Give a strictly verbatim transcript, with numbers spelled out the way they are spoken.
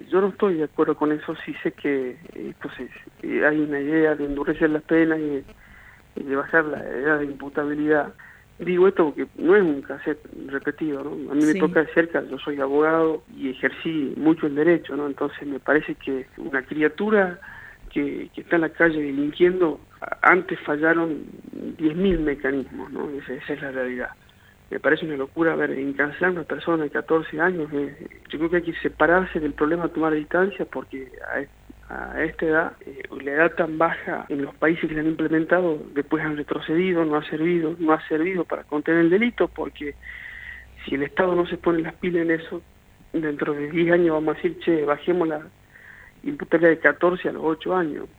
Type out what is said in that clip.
yo no estoy de acuerdo con eso. Sí sé que entonces, hay una idea de endurecer las penas y, y de bajar la edad de imputabilidad. Digo esto porque no es un cassette repetido, ¿no? A mí me Sí. toca de cerca, yo soy abogado y ejercí mucho el derecho, ¿no? Entonces me parece que una criatura que, que está en la calle delinquiendo, antes fallaron diez mil mecanismos, ¿no? Esa, esa es la realidad. Me parece una locura ver encarcelar a una persona de catorce años. Eh, yo creo que hay que separarse del problema, tomar distancia, porque a, a esta edad, eh, la edad tan baja en los países que la han implementado, después han retrocedido, no ha servido, no ha servido para contener el delito, porque si el Estado no se pone las pilas en eso, dentro de diez años vamos a decir, che, bajemos la imputabilidad de catorce a los ocho años.